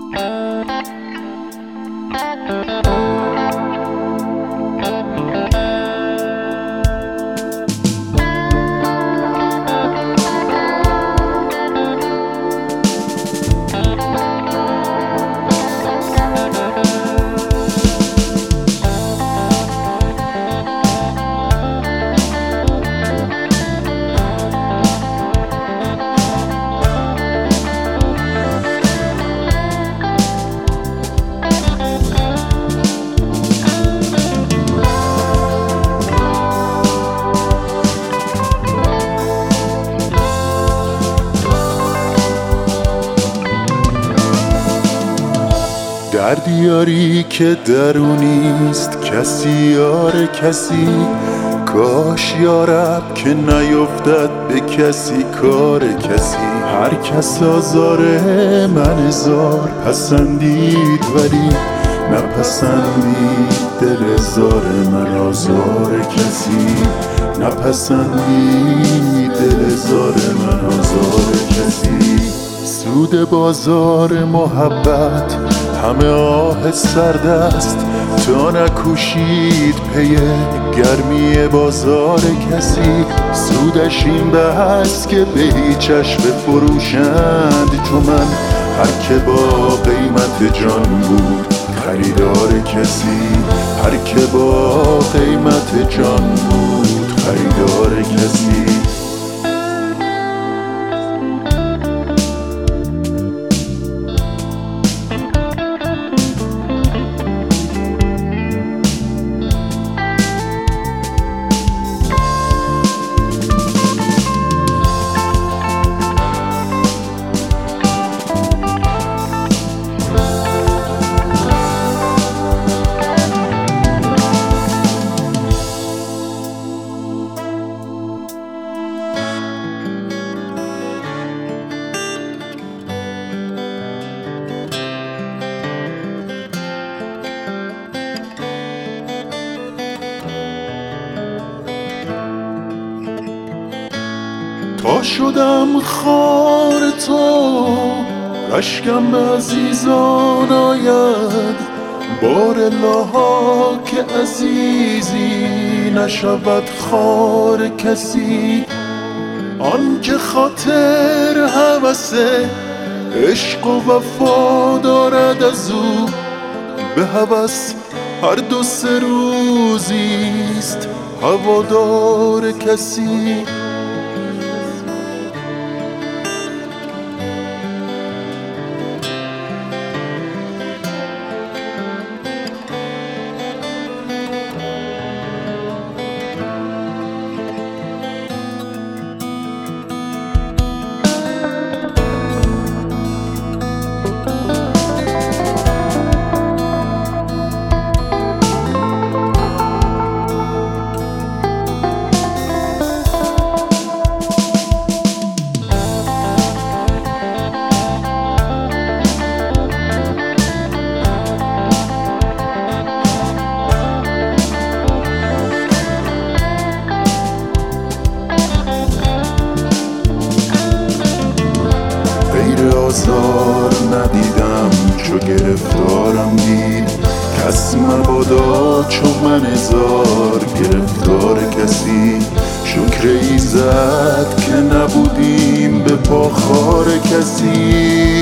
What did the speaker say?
دردیاری که درونیست کسی یار کسی، کاش یارب که نیفتد به کسی کار کسی. هر کس آزار من زار پسندید ولی نپسندید دل زار من آزار کسی. نپسندید دل زار من آزار کسی. سود بازار محبت همه آه سردست، تا نکوشید پی گرمی بازار کسی. سودش این بس که به هیچش بفروشند چون من، هر که با قیمت جان بود خریدار کسی. هر که با قیمت جان بود خریدار کسی. تا شدم خار تو رشکم به عزیزان آید، بار لاها که عزیزی نشود خار کسی. آن که خاطر هوس عشق و وفا دارد از او، به هوس هر دو سه روزیست هوادار کسی. آزار ندیدم چو گرفتارم دید، کس مبادا چو من زار گرفتار کسی. شکر ایزد که نبودیم به پا خار کسی.